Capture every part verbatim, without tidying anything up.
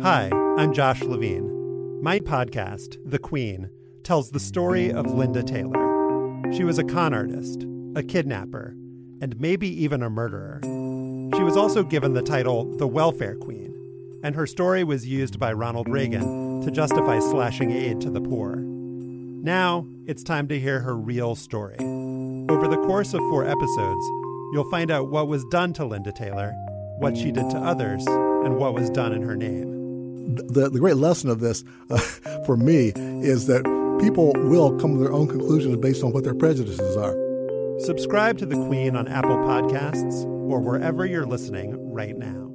Hi, I'm Josh Levine. My podcast, The Queen, tells the story of Linda Taylor. She was a con artist, a kidnapper, and maybe even a murderer. She was also given the title the Welfare Queen, and her story was used by Ronald Reagan to justify slashing aid to the poor. Now, it's time to hear her real story. Over the course of four episodes, you'll find out what was done to Linda Taylor, what she did to others, and what was done in her name. The, the great lesson of this, uh, for me, is that people will come to their own conclusions based on what their prejudices are. Subscribe to The Queen on Apple Podcasts or wherever you're listening right now.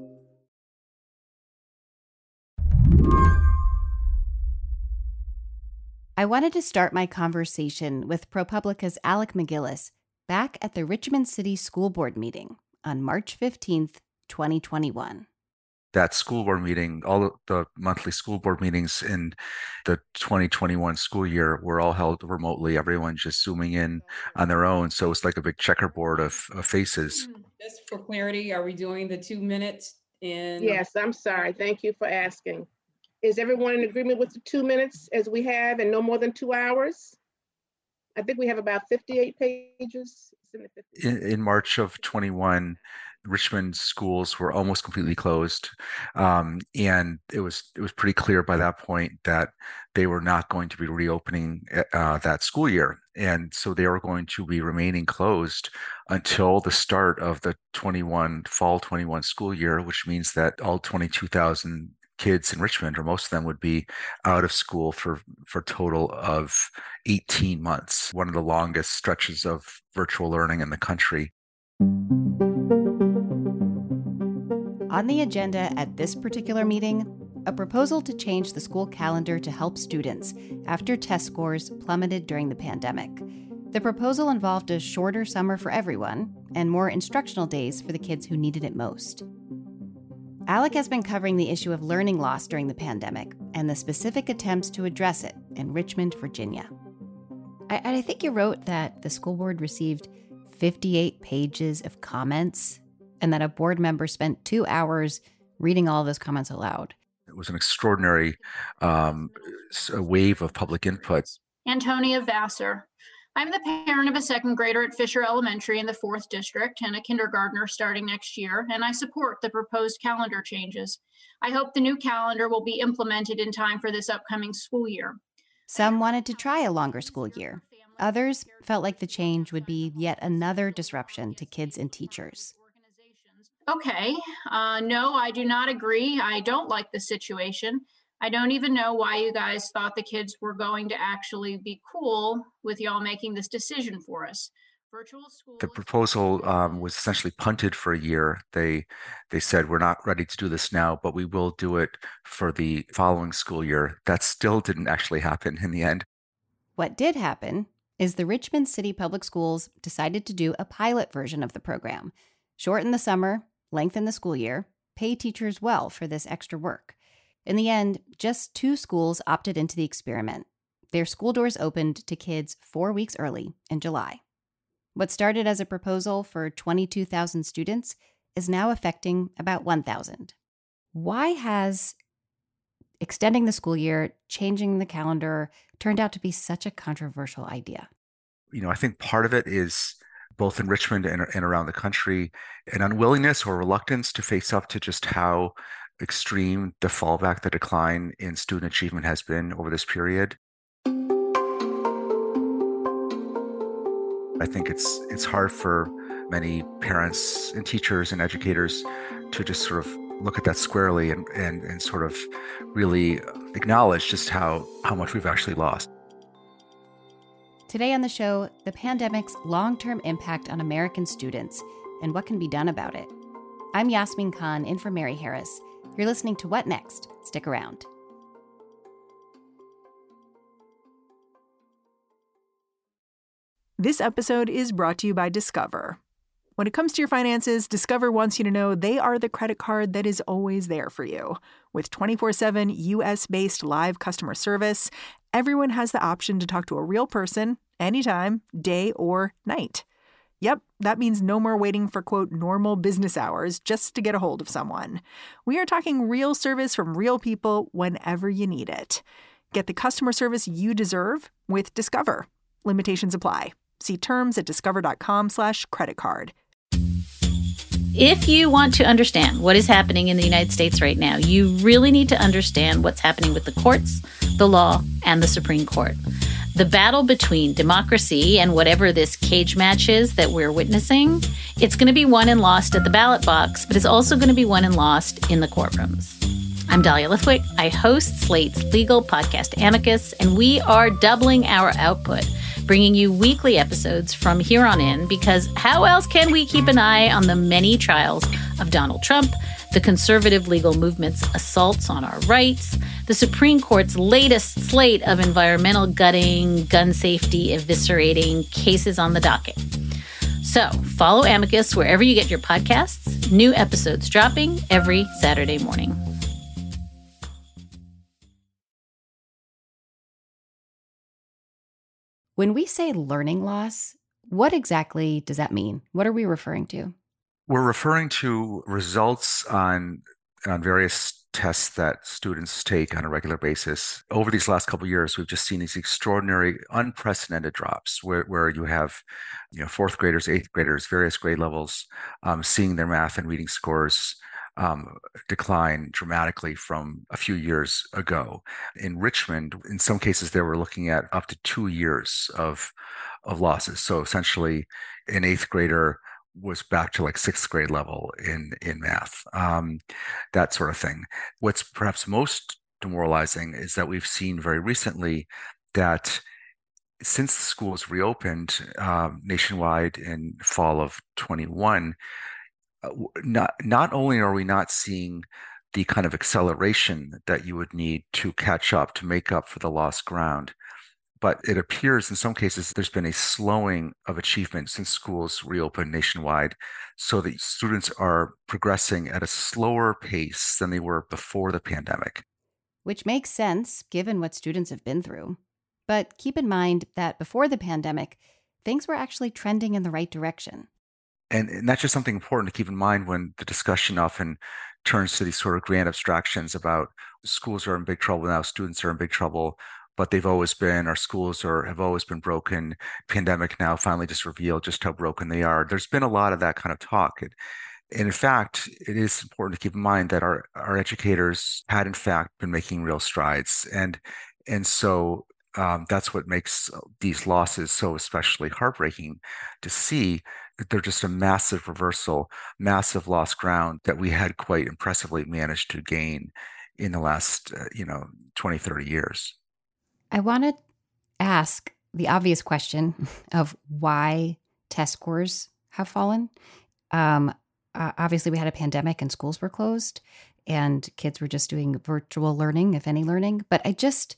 I wanted to start my conversation with ProPublica's Alec MacGillis back at the Richmond City School Board meeting on March fifteenth, twenty twenty-one. That school board meeting, all the monthly school board meetings in the twenty twenty-one school year were all held remotely. Everyone just zooming in on their own. So it's like a big checkerboard of, of faces. Just for clarity, are we doing the two minutes in? Yes, I'm sorry. Thank you for asking. Is everyone in agreement with the two minutes as we have and no more than two hours? I think we have about fifty-eight pages. In, in March of twenty-one, Richmond schools were almost completely closed, um, and it was it was pretty clear by that point that they were not going to be reopening uh, that school year, and so they were going to be remaining closed until the start of the twenty-one fall twenty-one school year, which means that all twenty-two thousand kids in Richmond, or most of them, would be out of school for for a total of eighteen months, one of the longest stretches of virtual learning in the country. On the agenda at this particular meeting, a proposal to change the school calendar to help students after test scores plummeted during the pandemic. The proposal involved a shorter summer for everyone and more instructional days for the kids who needed it most. Alec has been covering the issue of learning loss during the pandemic and the specific attempts to address it in Richmond, Virginia. I, I think you wrote that the school board received fifty-eight pages of comments and that a board member spent two hours reading all of those comments aloud. It was an extraordinary um, wave of public input. Antonia Vassar. I'm the parent of a second grader at Fisher Elementary in the fourth district and a kindergartner starting next year, and I support the proposed calendar changes. I hope the new calendar will be implemented in time for this upcoming school year. Some wanted to try a longer school year. Others felt like the change would be yet another disruption to kids and teachers. Okay, uh, no, I do not agree. I don't like the situation. I don't even know why you guys thought the kids were going to actually be cool with y'all making this decision for us. Virtual school. The proposal um, was essentially punted for a year. They they said, we're not ready to do this now, but we will do it for the following school year. That still didn't actually happen in the end. What did happen is the Richmond City Public Schools decided to do a pilot version of the program. Shorten the summer, lengthen the school year, pay teachers well for this extra work. In the end, just two schools opted into the experiment. Their school doors opened to kids four weeks early in July. What started as a proposal for twenty-two thousand students is now affecting about one thousand. Why has extending the school year, changing the calendar, turned out to be such a controversial idea? You know, I think part of it is both in Richmond and, and around the country, an unwillingness or reluctance to face up to just how extreme the fallback, the decline in student achievement has been over this period. I think it's it's hard for many parents and teachers and educators to just sort of look at that squarely and, and, and sort of really acknowledge just how, how much we've actually lost. Today on the show, the pandemic's long-term impact on American students and what can be done about it. I'm Yasmin Khan, in for Mary Harris. You're listening to What Next? Stick around. This episode is brought to you by Discover. When it comes to your finances, Discover wants you to know they are the credit card that is always there for you. With twenty-four seven U S-based live customer service, everyone has the option to talk to a real person anytime, day or night. Yep, that means no more waiting for, quote, normal business hours just to get a hold of someone. We are talking real service from real people whenever you need it. Get the customer service you deserve with Discover. Limitations apply. See terms at discover.com slash credit card. If you want to understand what is happening in the United States right now, you really need to understand what's happening with the courts, the law, and the Supreme Court. The battle between democracy and whatever this cage match is that we're witnessing, it's going to be won and lost at the ballot box, but it's also going to be won and lost in the courtrooms. I'm Dahlia Lithwick. I host Slate's legal podcast Amicus, and we are doubling our output, bringing you weekly episodes from here on in, because how else can we keep an eye on the many trials of Donald Trump, the conservative legal movement's assaults on our rights, the Supreme Court's latest slate of environmental gutting, gun safety eviscerating cases on the docket. So follow Amicus wherever you get your podcasts. New episodes dropping every Saturday morning. When we say learning loss, what exactly does that mean? What are we referring to? We're referring to results on on various tests that students take on a regular basis. Over these last couple of years, we've just seen these extraordinary, unprecedented drops where, where you have, you know, fourth graders, eighth graders, various grade levels, um, seeing their math and reading scores um, decline dramatically from a few years ago. In Richmond, in some cases, they were looking at up to two years of of losses. So essentially, an eighth grader was back to like sixth grade level in, in math, um, that sort of thing. What's perhaps most demoralizing is that we've seen very recently that since the schools reopened um, nationwide in fall of twenty-one, uh, not, not only are we not seeing the kind of acceleration that you would need to catch up, to make up for the lost ground, but it appears in some cases there's been a slowing of achievement since schools reopened nationwide, so that students are progressing at a slower pace than they were before the pandemic. Which makes sense given what students have been through. But keep in mind that before the pandemic, things were actually trending in the right direction. And, and that's just something important to keep in mind when the discussion often turns to these sort of grand abstractions about schools are in big trouble now, students are in big trouble, but they've always been, our schools are have always been broken. Pandemic now finally just revealed just how broken they are. There's been a lot of that kind of talk. And, and in fact, it is important to keep in mind that our, our educators had in fact been making real strides. And, and so um, that's what makes these losses so especially heartbreaking to see, that they're just a massive reversal, massive lost ground that we had quite impressively managed to gain in the last, uh, you know, twenty, thirty years. I want to ask the obvious question of why test scores have fallen. Um, uh, obviously, we had a pandemic and schools were closed and kids were just doing virtual learning, if any learning. But I just,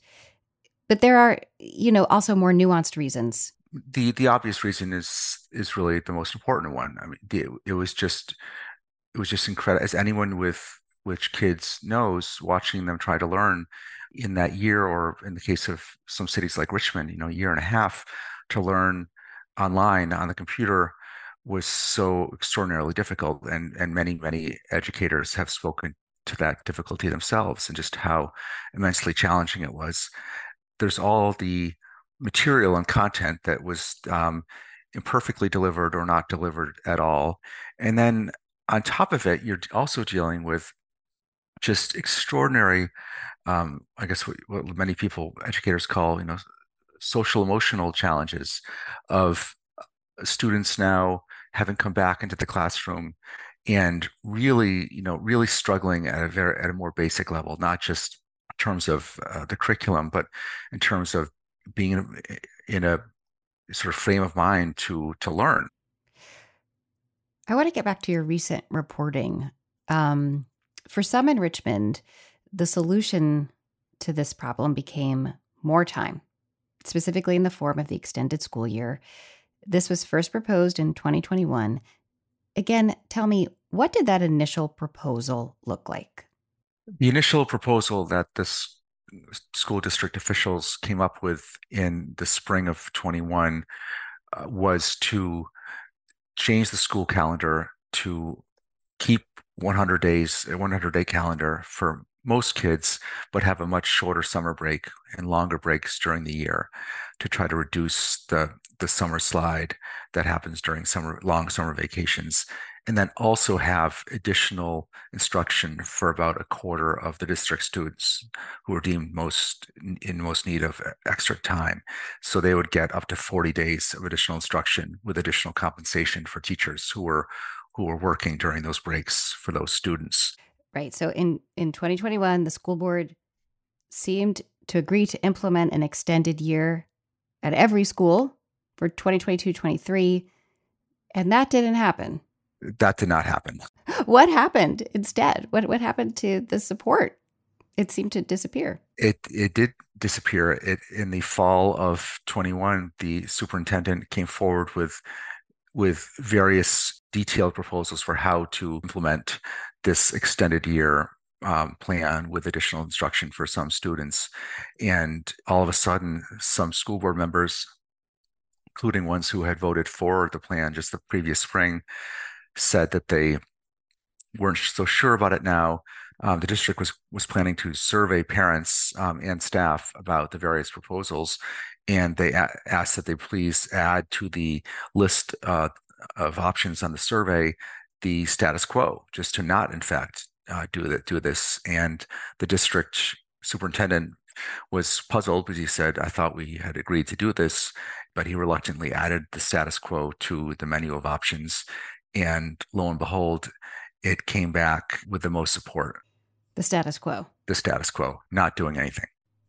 but there are, you know, also more nuanced reasons. The the obvious reason is is really the most important one. I mean, the, it was just it was just incredible. As anyone with which kids knows, watching them try to learn in that year, or in the case of some cities like Richmond, you know, a year and a half to learn online on the computer was so extraordinarily difficult. And, and many, many educators have spoken to that difficulty themselves and just how immensely challenging it was. There's all the material and content that was um, imperfectly delivered or not delivered at all. And then on top of it, you're also dealing with just extraordinary Um, I guess what, what many people, educators call, you know, social emotional challenges of students now having come back into the classroom and really, you know, really struggling at a very, at a more basic level, not just in terms of uh, the curriculum, but in terms of being in a, in a sort of frame of mind to to learn. I want to get back to your recent reporting. Um, for some in Richmond, the solution to this problem became more time, specifically in the form of the extended school year. This was first proposed in twenty twenty-one. Again, tell me, what did that initial proposal look like? The initial proposal that this school district officials came up with in the spring of twenty-one uh, was to change the school calendar to keep one hundred days, a one hundred day calendar for most kids, but have a much shorter summer break and longer breaks during the year to try to reduce the, the summer slide that happens during summer, long summer vacations. And then also have additional instruction for about a quarter of the district students who are deemed most in most need of extra time. So they would get up to forty days of additional instruction with additional compensation for teachers who were who were working during those breaks for those students. Right. So in, in twenty twenty-one, the school board seemed to agree to implement an extended year at every school for twenty twenty-two twenty-three, and that didn't happen. That did not happen. What happened instead? What what happened to the support? It seemed to disappear. It it did disappear. It in the fall of twenty-one, the superintendent came forward with with various detailed proposals for how to implement this extended year um, plan with additional instruction for some students. And all of a sudden, some school board members, including ones who had voted for the plan just the previous spring, said that they weren't so sure about it now. Um, the district was was planning to survey parents um, and staff about the various proposals, and they a- asked that they please add to the list uh, of options on the survey the status quo, just to not, in fact, uh, do that, do this. And the district superintendent was puzzled because he said, "I thought we had agreed to do this," but he reluctantly added the status quo to the menu of options. And lo and behold, it came back with the most support. The status quo. The status quo, not doing anything.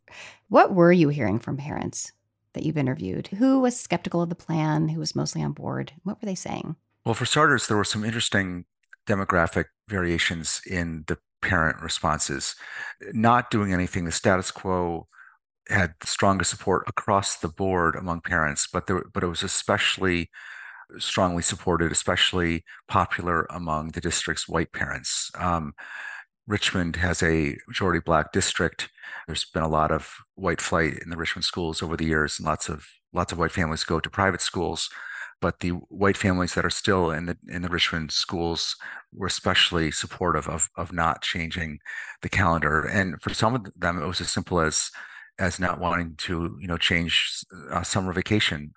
What were you hearing from parents that you've interviewed? Who was skeptical of the plan? Who was mostly on board? What were they saying? Well, for starters, there were some interesting demographic variations in the parent responses. Not doing anything, the status quo had the strongest support across the board among parents, but there, but it was especially strongly supported, especially popular among the district's white parents. Um, Richmond has a majority Black district. There's been a lot of white flight in the Richmond schools over the years, and lots of lots of white families go to private schools. But the white families that are still in the in the Richmond schools were especially supportive of of not changing the calendar. And for some of them, it was as simple as as not wanting to, you know, change uh, summer vacation.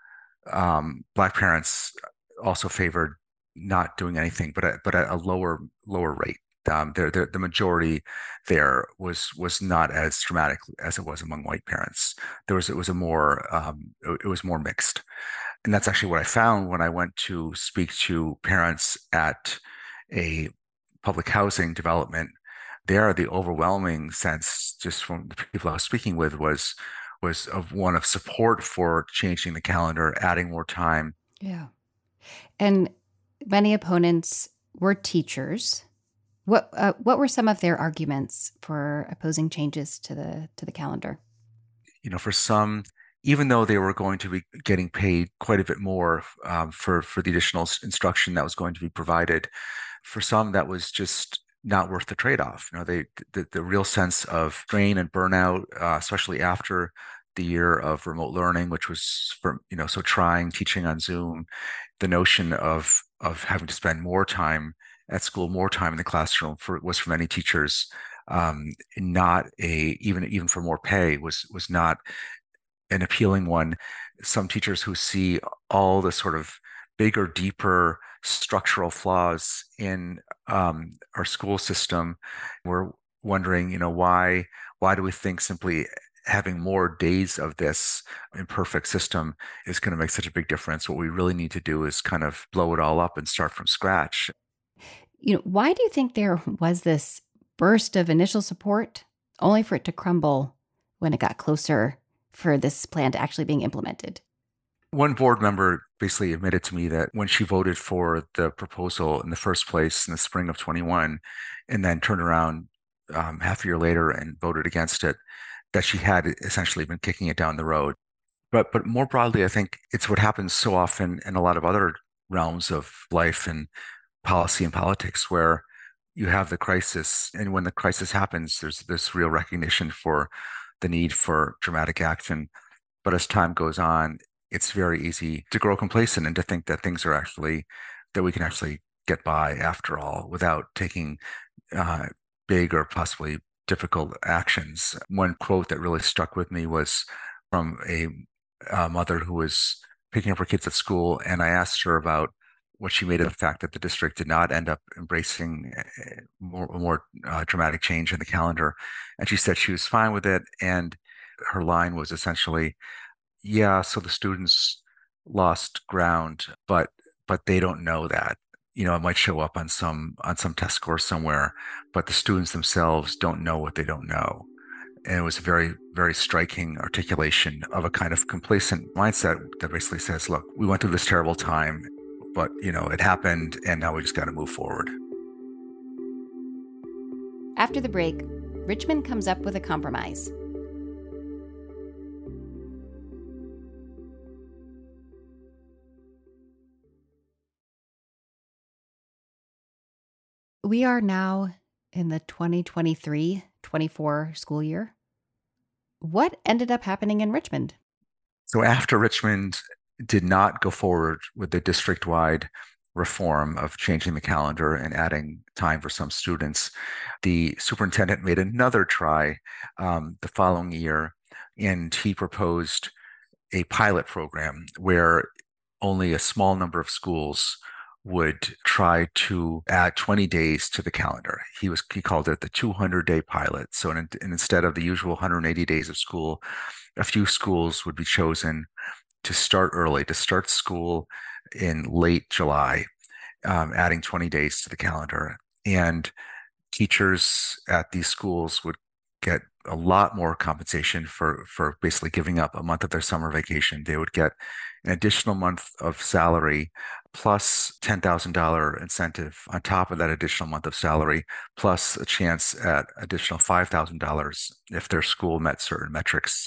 Um, Black parents also favored not doing anything, but at, but at a lower lower rate. Um, they're, they're, the majority there was was not as dramatic as it was among white parents. There was it was a more um, it, it was more mixed. And that's actually what I found when I went to speak to parents at a public housing development. There, the overwhelming sense, just from the people I was speaking with, was was of one of support for changing the calendar, adding more time. Yeah. And many opponents were teachers. What uh, what were some of their arguments for opposing changes to the to the calendar? You know, for some, even though they were going to be getting paid quite a bit more um, for, for the additional instruction that was going to be provided, for some that was just not worth the trade-off. You know, they the, the real sense of strain and burnout, uh, especially after the year of remote learning, which was for, you know, so trying teaching on Zoom, the notion of of having to spend more time at school, more time in the classroom for was for many teachers um, not a even even for more pay was was not an appealing one. Some teachers who see all the sort of bigger, deeper structural flaws in um, our school system were wondering, you know, why why do we think simply having more days of this imperfect system is going to make such a big difference? What we really need to do is kind of blow it all up and start from scratch. You know, why do you think there was this burst of initial support only for it to crumble when it got closer for this plan to actually being implemented? One board member basically admitted to me that when she voted for the proposal in the first place in the spring of twenty-one, and then turned around um, half a year later and voted against it, that she had essentially been kicking it down the road. But but more broadly, I think it's what happens so often in a lot of other realms of life and policy and politics, where you have the crisis, and when the crisis happens, there's this real recognition for the need for dramatic action. But as time goes on, it's very easy to grow complacent and to think that things are actually that we can actually get by after all without taking uh, big or possibly difficult actions. One quote that really stuck with me was from a, a mother who was picking up her kids at school, and I asked her about what she made of the fact that the district did not end up embracing more, more uh, dramatic change in the calendar. And she said she was fine with it. And her line was essentially, yeah, so the students lost ground, but but they don't know that. You know, it might show up on some on some test score somewhere, but the students themselves don't know what they don't know. And it was a very, very striking articulation of a kind of complacent mindset that basically says, look, we went through this terrible time, but, you know, it happened, and now we just got to move forward. After the break, Richmond comes up with a compromise. We are now in the twenty twenty-three twenty-four school year. What ended up happening in Richmond? So after Richmond did not go forward with the district-wide reform of changing the calendar and adding time for some students, the superintendent made another try um, the following year, and he proposed a pilot program where only a small number of schools would try to add twenty days to the calendar. He was he called it the two hundred day pilot. So in, in, instead of the usual one hundred eighty days of school, a few schools would be chosen to start early, to start school in late July, um, adding twenty days to the calendar. And teachers at these schools would get a lot more compensation for, for basically giving up a month of their summer vacation. They would get an additional month of salary plus ten thousand dollars incentive on top of that additional month of salary, plus a chance at additional five thousand dollars if their school met certain metrics.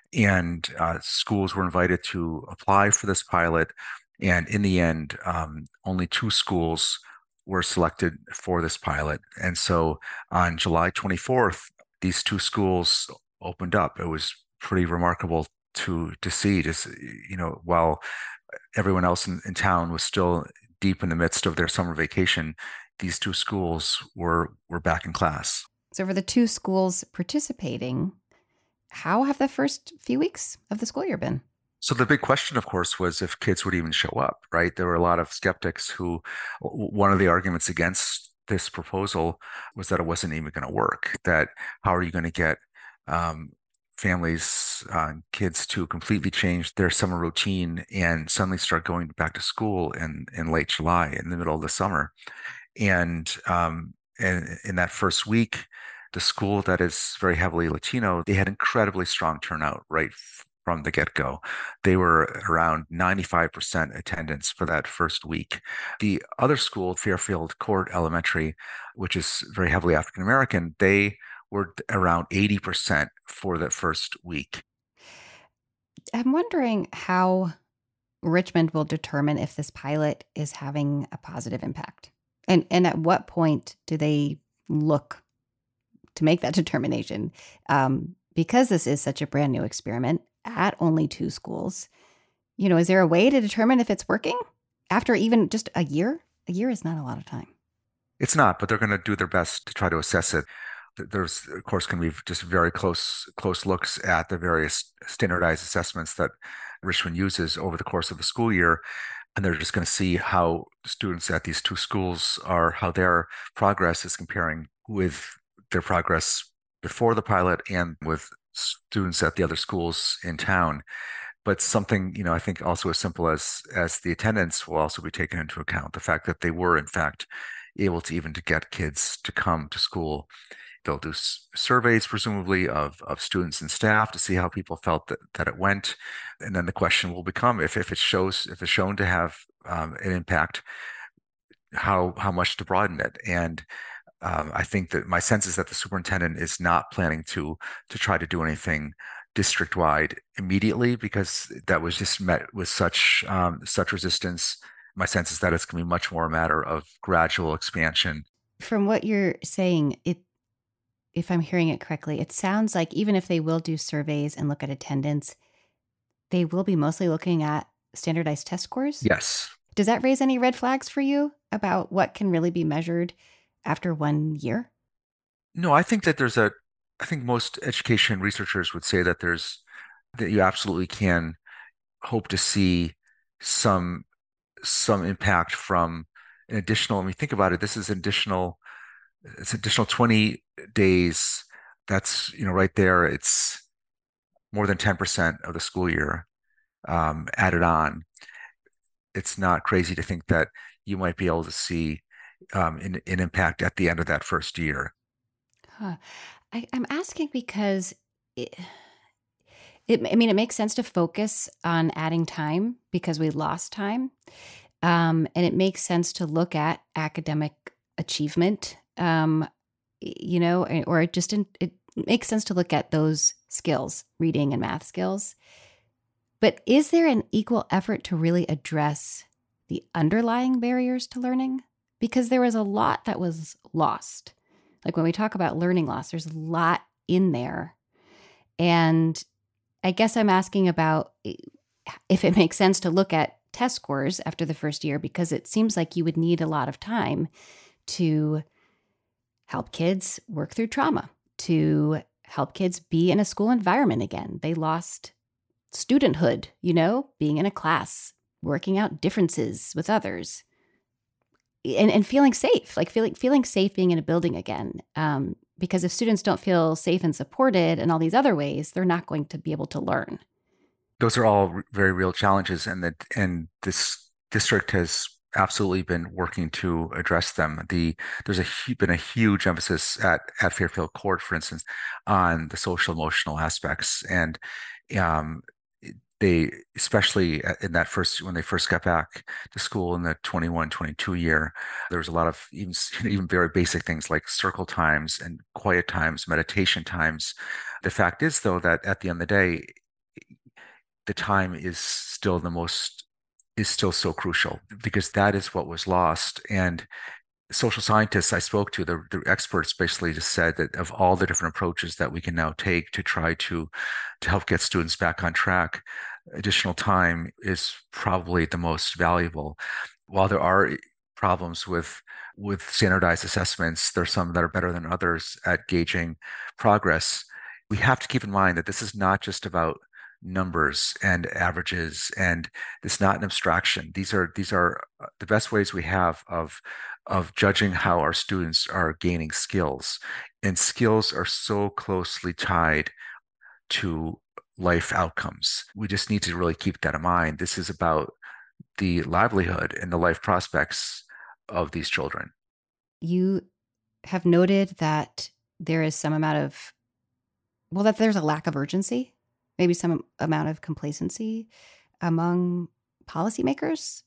And uh, schools were invited to apply for this pilot. And in the end, um, only two schools were selected for this pilot. And so on July twenty-fourth, these two schools opened up. It was pretty remarkable to to see, just, you know, while everyone else in, in town was still deep in the midst of their summer vacation, these two schools were were back in class. So for the two schools participating, how have the first few weeks of the school year been? So the big question, of course, was if kids would even show up, right? There were a lot of skeptics who, one of the arguments against this proposal was that it wasn't even going to work, that how are you going to get um, families, uh, kids to completely change their summer routine and suddenly start going back to school in, in late July, in the middle of the summer. And, um, and in that first week, the school that is very heavily Latino, they had incredibly strong turnout right from the get-go. They were around ninety-five percent attendance for that first week. The other school, Fairfield Court Elementary, which is very heavily African-American, they were around eighty percent for the first week. I'm wondering how Richmond will determine if this pilot is having a positive impact. And and at what point do they look to make that determination? Um, because this is such a brand new experiment at only two schools, you know, is there a way to determine if it's working after even just a year? A year is not a lot of time. It's not, but they're going to do their best to try to assess it. There's, of course, going to be just very close close looks at the various standardized assessments that Richmond uses over the course of the school year. And they're just going to see how students at these two schools are, how their progress is comparing with their progress before the pilot and with students at the other schools in town. But something, you know, I think also as simple as as the attendance will also be taken into account. The fact that they were, in fact, able to even to get kids to come to school. They'll do surveys, presumably, of, of students and staff to see how people felt that, that it went. And then the question will become, if, if it shows, if it's shown to have um, an impact, how how much to broaden it. And um, I think that my sense is that the superintendent is not planning to to try to do anything district-wide immediately, because that was just met with such um, such resistance. My sense is that it's going to be much more a matter of gradual expansion. From what you're saying, it, if I'm hearing it correctly, it sounds like even if they will do surveys and look at attendance, they will be mostly looking at standardized test scores? Yes. Does that raise any red flags for you about what can really be measured after one year? No, I think that there's a, I think most education researchers would say that there's, that you absolutely can hope to see some, some impact from an additional, I mean, think about it, this is additional, it's additional twenty days. That's, you know, right there, it's more than ten percent of the school year um, added on. It's not crazy to think that you might be able to see um, an, an impact at the end of that first year. Huh. I, I'm asking because it, it, I mean, it makes sense to focus on adding time because we lost time. Um, and it makes sense to look at academic achievement, um, you know, or it just, it makes sense to look at those skills, reading and math skills. But is there an equal effort to really address the underlying barriers to learning? Because there was a lot that was lost. Like when we talk about learning loss, there's a lot in there. And I guess I'm asking about if it makes sense to look at test scores after the first year, because it seems like you would need a lot of time to help kids work through trauma, to help kids be in a school environment again. They lost studenthood, you know, being in a class, working out differences with others, and, and feeling safe, like feeling feeling safe being in a building again. Um, because if students don't feel safe and supported in all these other ways, they're not going to be able to learn. Those are all very real challenges, and that and this district has absolutely been working to address them. The there's a been a huge emphasis at at Fairfield Court, for instance, on the social emotional aspects, and um, they, especially in that first, when they first got back to school in the twenty-one twenty-two year, there was a lot of even, even very basic things like circle times and quiet times, meditation times. The fact is, though, that at the end of the day, the time is still the most, is still so crucial, because that is what was lost. And social scientists I spoke to, the, the experts basically just said that of all the different approaches that we can now take to try to to help get students back on track, additional time is probably the most valuable. While there are problems with with standardized assessments, there's some that are better than others at gauging progress. We have to keep in mind that this is not just about numbers and averages, and it's not an abstraction. These are these are the best ways we have of of judging how our students are gaining skills, and skills are so closely tied to life outcomes. We just need to really keep that in mind. This is about the livelihood and the life prospects of these children. You have noted that there is some amount of, well, that there's a lack of urgency, maybe some amount of complacency among policymakers,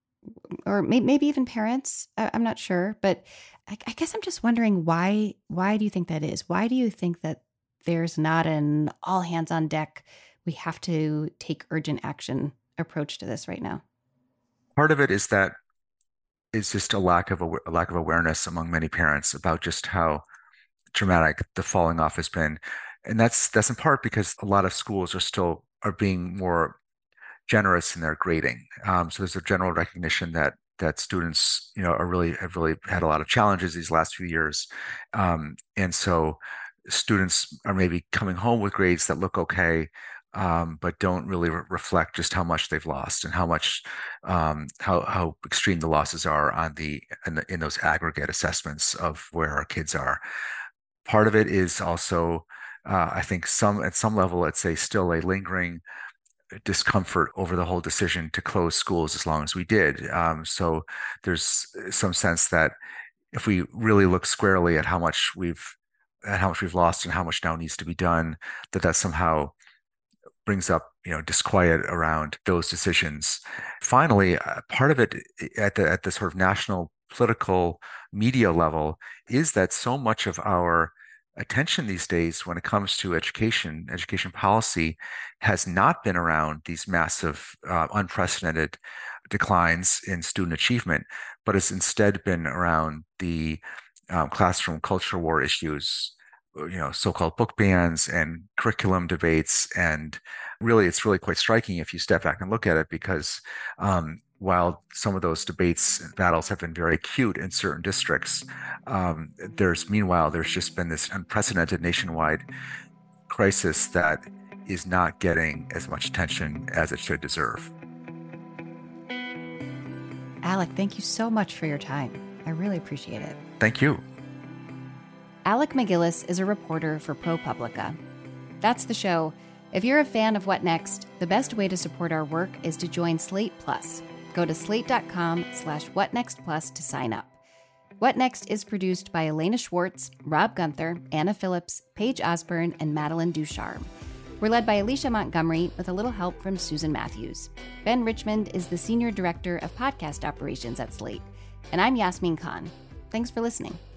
or may, maybe even parents. I, I'm not sure, but I, I guess I'm just wondering why. Why do you think that is? Why do you think that there's not an all hands on deck, we have to take urgent action approach to this right now? Part of it is that it's just a lack of a, a lack of awareness among many parents about just how dramatic the falling off has been. And that's that's in part because a lot of schools are still are being more generous in their grading. Um, so there's a general recognition that that students, you know, are really have really had a lot of challenges these last few years, um, and so students are maybe coming home with grades that look okay, um, but don't really re- reflect just how much they've lost and how much um, how how extreme the losses are on the in, the in those aggregate assessments of where our kids are. Part of it is also, uh, I think, some at some level, let's say, still a lingering discomfort over the whole decision to close schools as long as we did. Um, so there's some sense that if we really look squarely at how much we've at how much we've lost and how much now needs to be done, that that somehow brings up, you know, disquiet around those decisions. Finally, uh, part of it at the at the sort of national political media level is that so much of our attention these days when it comes to education, education policy, has not been around these massive, uh, unprecedented declines in student achievement, but it's instead been around the um, classroom culture war issues, you know, so-called book bans and curriculum debates. And really, it's really quite striking if you step back and look at it, because um, while some of those debates and battles have been very acute in certain districts, um, there's meanwhile, there's just been this unprecedented nationwide crisis that is not getting as much attention as it should deserve. Alec, thank you so much for your time. I really appreciate it. Thank you. Alec MacGillis is a reporter for ProPublica. That's the show. If you're a fan of What Next, the best way to support our work is to join Slate Plus. Go to slate.com slash whatnextplus to sign up. What Next is produced by Elena Schwartz, Rob Gunther, Anna Phillips, Paige Osborne, and Madeline Ducharme. We're led by Alicia Montgomery with a little help from Susan Matthews. Ben Richmond is the Senior Director of Podcast Operations at Slate. And I'm Yasmin Khan. Thanks for listening.